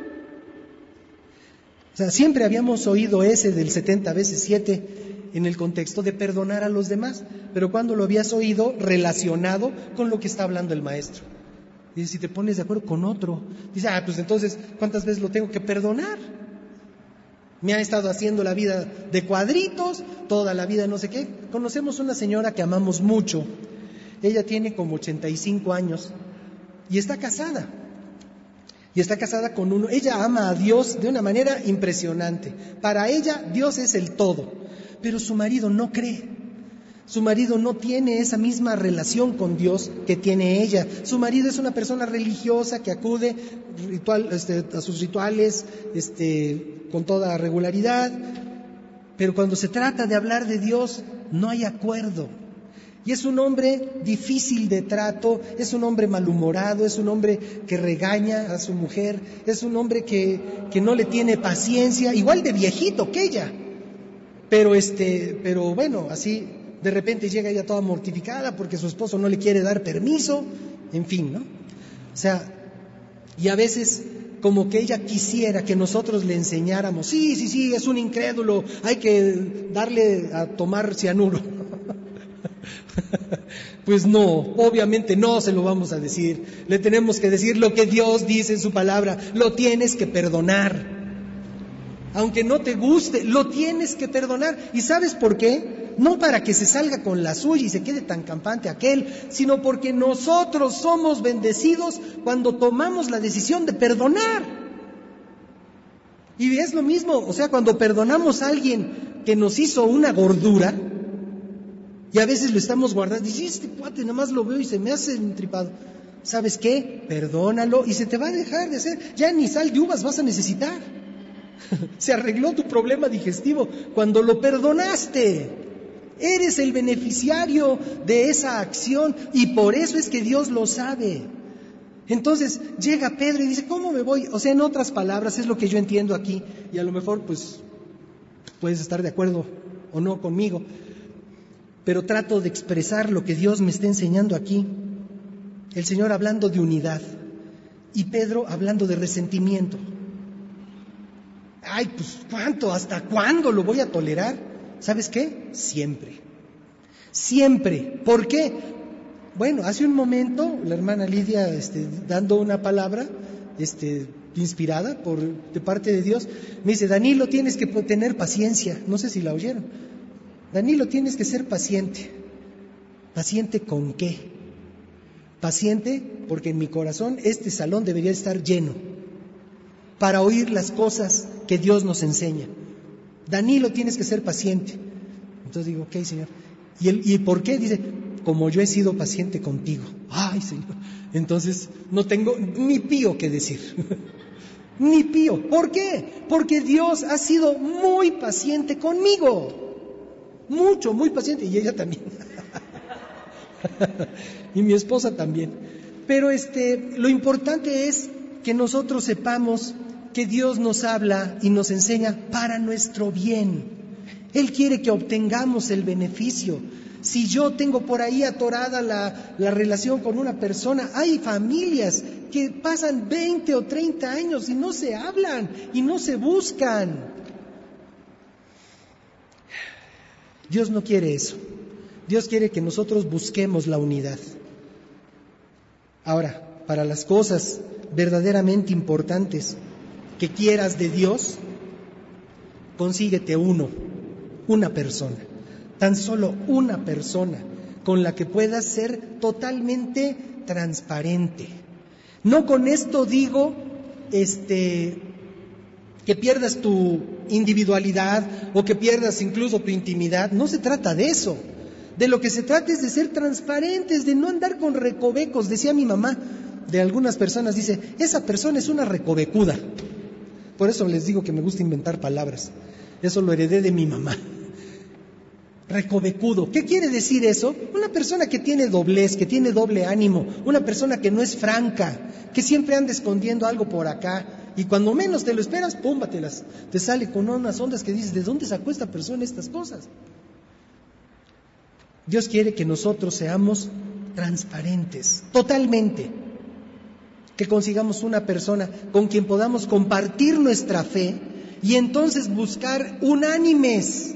O sea, siempre habíamos oído ese del 70 veces 7 en el contexto de perdonar a los demás, pero ¿cuándo lo habías oído relacionado con lo que está hablando el maestro? Y si te pones de acuerdo con otro, dice, pues entonces, ¿cuántas veces lo tengo que perdonar? Me ha estado haciendo la vida de cuadritos, toda la vida no sé qué. Conocemos una señora que amamos mucho. Ella tiene como 85 años y está casada. Y está casada con uno. Ella ama a Dios de una manera impresionante. Para ella Dios es el todo. Pero su marido no cree. Su marido no tiene esa misma relación con Dios que tiene ella. Su marido es una persona religiosa que acude a sus rituales con toda regularidad, pero cuando se trata de hablar de Dios no hay acuerdo. Y es un hombre difícil de trato, es un hombre malhumorado, es un hombre que regaña a su mujer, es un hombre que no le tiene paciencia, igual de viejito que ella. Pero bueno, así de repente llega ella toda mortificada porque su esposo no le quiere dar permiso, en fin, ¿no? O sea, y a veces como que ella quisiera que nosotros le enseñáramos, sí, es un incrédulo, hay que darle a tomar cianuro. Pues no, obviamente no se lo vamos a decir. Le tenemos que decir lo que Dios dice en su palabra, lo tienes que perdonar. Aunque no te guste, lo tienes que perdonar. ¿Y sabes por qué? No para que se salga con la suya y se quede tan campante aquel, sino porque nosotros somos bendecidos cuando tomamos la decisión de perdonar. Y es lo mismo, o sea, cuando perdonamos a alguien que nos hizo una gordura, y a veces lo estamos guardando, y dice, este cuate nada más lo veo y se me hace entripado. ¿Sabes qué? Perdónalo y se te va a dejar de hacer. Ya ni sal de uvas vas a necesitar. Se arregló tu problema digestivo cuando lo perdonaste. Eres el beneficiario de esa acción y por eso es que Dios lo sabe. Entonces llega Pedro y dice, ¿cómo me voy? O sea, en otras palabras, es lo que yo entiendo aquí y a lo mejor pues puedes estar de acuerdo o no conmigo, pero trato de expresar lo que Dios me está enseñando aquí. El Señor hablando de unidad y Pedro hablando de resentimiento. Ay, pues ¿cuánto? ¿Hasta cuándo lo voy a tolerar? ¿Sabes qué? Siempre. ¿Por qué? Bueno, hace un momento la hermana Lidia dando una palabra inspirada de parte de Dios, me dice, Danilo, tienes que tener paciencia. No sé si la oyeron. Danilo, tienes que ser paciente. ¿Paciente con qué? Paciente porque en mi corazón este salón debería estar lleno para oír las cosas que Dios nos enseña. Danilo, tienes que ser paciente. Entonces digo, ok, Señor. ¿Y por qué? Dice, como yo he sido paciente contigo. Ay, Señor. Entonces no tengo ni pío que decir. Ni pío. ¿Por qué? Porque Dios ha sido muy paciente conmigo. Mucho, muy paciente. Y ella también. Y mi esposa también. Pero lo importante es que nosotros sepamos que Dios nos habla y nos enseña para nuestro bien. Él quiere que obtengamos el beneficio. Si yo tengo por ahí atorada la relación con una persona, hay familias que pasan 20 o 30 años y no se hablan y no se buscan. Dios no quiere eso. Dios quiere que nosotros busquemos la unidad. Ahora, para las cosas verdaderamente importantes que quieras de Dios, consíguete una persona, tan solo una persona con la que puedas ser totalmente transparente. No con esto digo que pierdas tu individualidad o que pierdas incluso tu intimidad. No se trata de eso. De lo que se trata es de ser transparentes, de no andar con recovecos. Decía mi mamá de algunas personas, dice, esa persona es una recovecuda. Por eso les digo que me gusta inventar palabras. Eso lo heredé de mi mamá. Recovecudo. ¿Qué quiere decir eso? Una persona que tiene doblez, que tiene doble ánimo, una persona que no es franca, que siempre anda escondiendo algo por acá y cuando menos te lo esperas, púmbatelas. Te sale con unas ondas que dices, ¿de dónde sacó esta persona estas cosas? Dios quiere que nosotros seamos transparentes, totalmente. Que consigamos una persona con quien podamos compartir nuestra fe y entonces buscar unánimes,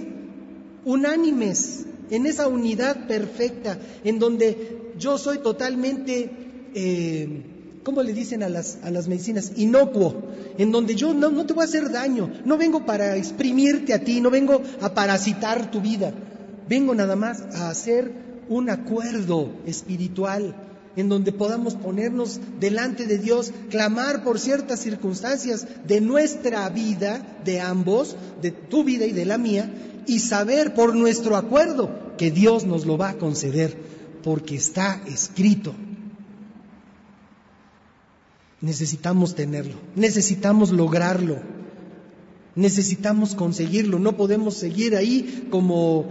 en esa unidad perfecta, en donde yo soy totalmente, ¿cómo le dicen a las medicinas? Inocuo, en donde yo no te voy a hacer daño, no vengo para exprimirte a ti, no vengo a parasitar tu vida. Vengo nada más a hacer un acuerdo espiritual en donde podamos ponernos delante de Dios, clamar por ciertas circunstancias de nuestra vida, de ambos, de tu vida y de la mía, y saber por nuestro acuerdo que Dios nos lo va a conceder, porque está escrito. Necesitamos tenerlo, necesitamos lograrlo. Necesitamos conseguirlo, no podemos seguir ahí como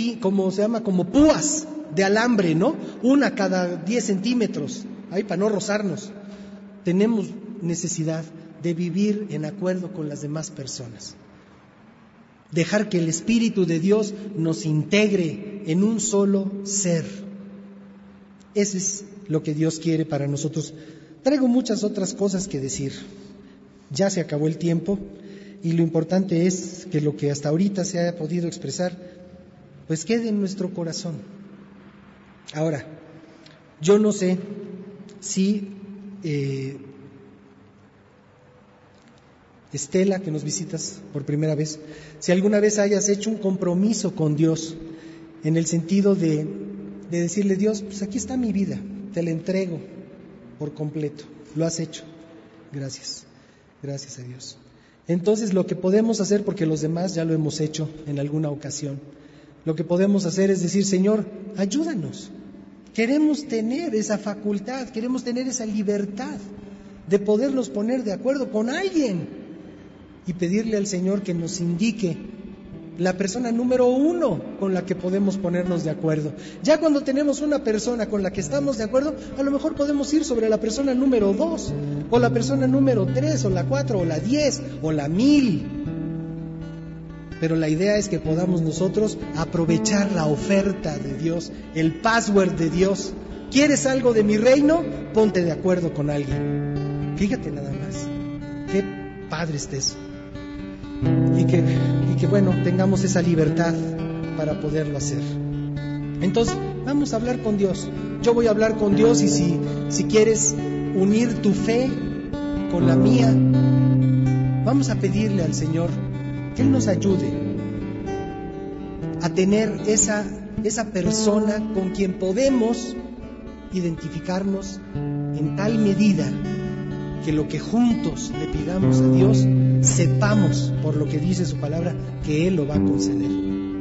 púas de alambre, ¿no? Una cada 10 centímetros, ahí para no rozarnos. Tenemos necesidad de vivir en acuerdo con las demás personas. Dejar que el Espíritu de Dios nos integre en un solo ser. Eso es lo que Dios quiere para nosotros. Traigo muchas otras cosas que decir. Ya se acabó el tiempo. Y lo importante es que lo que hasta ahorita se haya podido expresar, pues quede en nuestro corazón. Ahora, yo no sé si Estela, que nos visitas por primera vez, si alguna vez hayas hecho un compromiso con Dios, en el sentido de decirle, Dios, pues aquí está mi vida, te la entrego por completo. Lo has hecho. Gracias. Gracias a Dios. Entonces lo que podemos hacer, porque los demás ya lo hemos hecho en alguna ocasión, lo que podemos hacer es decir, Señor, ayúdanos. Queremos tener esa facultad, queremos tener esa libertad de podernos poner de acuerdo con alguien y pedirle al Señor que nos indique la persona número 1 con la que podemos ponernos de acuerdo. Ya cuando tenemos una persona con la que estamos de acuerdo, a lo mejor podemos ir sobre la persona número 2, o la persona número 3, o la 4, o la 10, o la 1000. Pero la idea es que podamos nosotros aprovechar la oferta de Dios, el password de Dios. ¿Quieres algo de mi reino? Ponte de acuerdo con alguien. Fíjate nada más. Qué padre está eso. Y que bueno, tengamos esa libertad para poderlo hacer. Entonces, vamos a hablar con Dios. Yo voy a hablar con Dios y si quieres unir tu fe con la mía, vamos a pedirle al Señor que Él nos ayude. a tener esa persona con quien podemos identificarnos en tal medida que lo que juntos le pidamos a Dios, sepamos por lo que dice su palabra que Él lo va a conceder.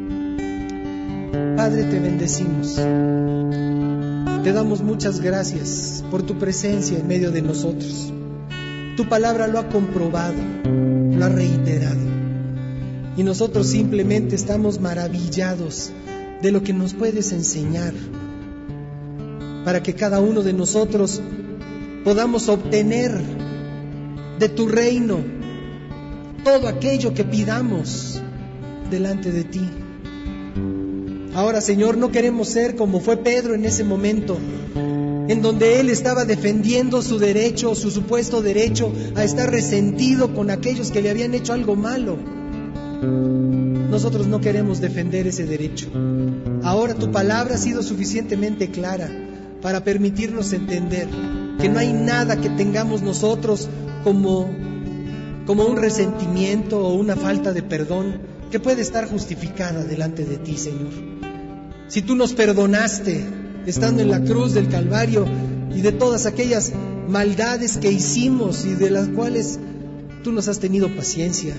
Padre, te bendecimos, te damos muchas gracias por tu presencia en medio de nosotros. Tu palabra lo ha comprobado, lo ha reiterado, y nosotros simplemente estamos maravillados de lo que nos puedes enseñar, para que cada uno de nosotros podamos obtener de tu reino todo aquello que pidamos delante de ti. Ahora, Señor, no queremos ser como fue Pedro en ese momento, en donde él estaba defendiendo su derecho, su supuesto derecho a estar resentido con aquellos que le habían hecho algo malo. Nosotros no queremos defender ese derecho. Ahora tu palabra ha sido suficientemente clara para permitirnos entender que no hay nada que tengamos nosotros como un resentimiento o una falta de perdón que puede estar justificada delante de ti, Señor. Si tú nos perdonaste estando en la cruz del Calvario y de todas aquellas maldades que hicimos y de las cuales tú nos has tenido paciencia,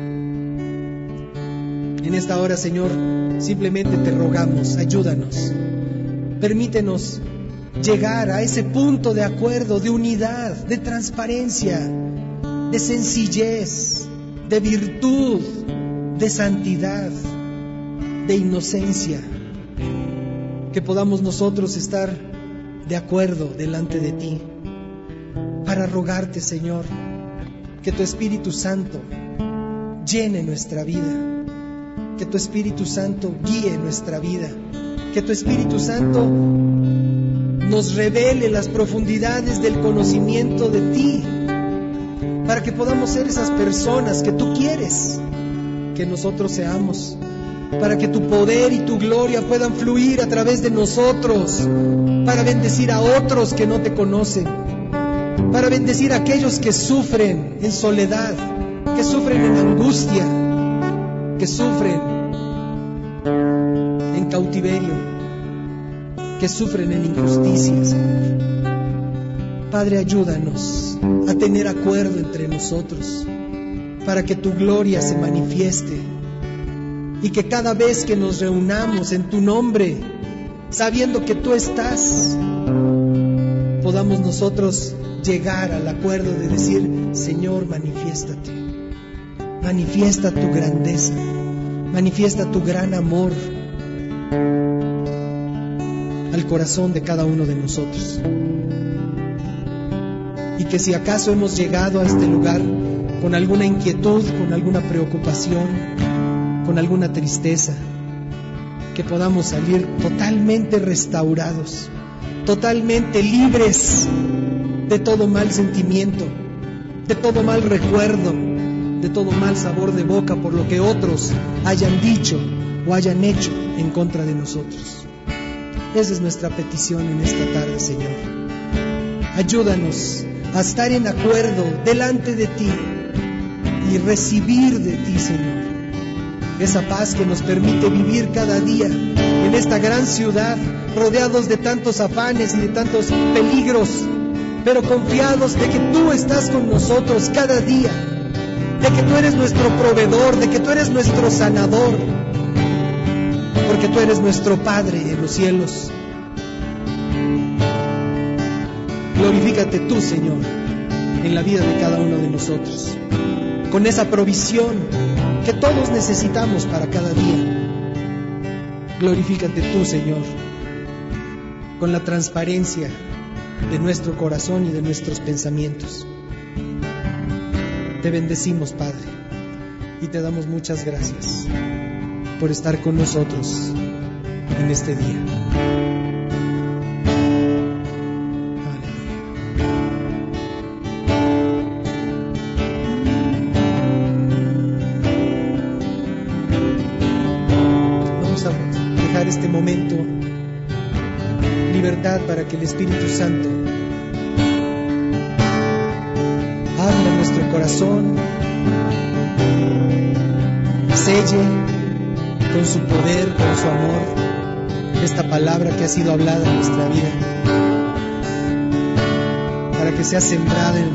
en esta hora, Señor, simplemente te rogamos, ayúdanos, permítenos llegar a ese punto de acuerdo, de unidad, de transparencia, de sencillez, de virtud, de santidad, de inocencia, que podamos nosotros estar de acuerdo delante de ti, para rogarte, Señor, que tu Espíritu Santo llene nuestra vida, que tu Espíritu Santo guíe nuestra vida, que tu Espíritu Santo nos revele las profundidades del conocimiento de ti, para que podamos ser esas personas que tú quieres que nosotros seamos, para que tu poder y tu gloria puedan fluir a través de nosotros, para bendecir a otros que no te conocen, para bendecir a aquellos que sufren en soledad, que sufren en angustia, que sufren en cautiverio, que sufren en injusticia, Señor. Padre, ayúdanos a tener acuerdo entre nosotros, para que tu gloria se manifieste, y que cada vez que nos reunamos en tu nombre, sabiendo que tú estás, podamos nosotros llegar al acuerdo de decir: Señor, manifiéstate, manifiesta tu grandeza, manifiesta tu gran amor al corazón de cada uno de nosotros. Y que si acaso hemos llegado a este lugar con alguna inquietud, con alguna preocupación, con alguna tristeza, que podamos salir totalmente restaurados, totalmente libres de todo mal sentimiento, de todo mal recuerdo, de todo mal sabor de boca por lo que otros hayan dicho o hayan hecho en contra de nosotros. Esa es nuestra petición en esta tarde, Señor. Ayúdanos a estar en acuerdo delante de ti y recibir de ti, Señor, esa paz que nos permite vivir cada día en esta gran ciudad, rodeados de tantos afanes y de tantos peligros, pero confiados de que tú estás con nosotros cada día, de que tú eres nuestro proveedor, de que tú eres nuestro sanador, porque tú eres nuestro Padre en los cielos. Glorifícate tú, Señor, en la vida de cada uno de nosotros, con esa provisión que todos necesitamos para cada día. Glorifícate tú, Señor, con la transparencia de nuestro corazón y de nuestros pensamientos. Te bendecimos, Padre, y te damos muchas gracias por estar con nosotros en este día. Este momento, libertad para que el Espíritu Santo hable a nuestro corazón, selle con su poder, con su amor, esta palabra que ha sido hablada en nuestra vida, para que sea sembrada en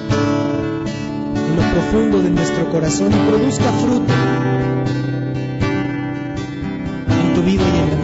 lo profundo de nuestro corazón y produzca fruto en tu vida y en la mía.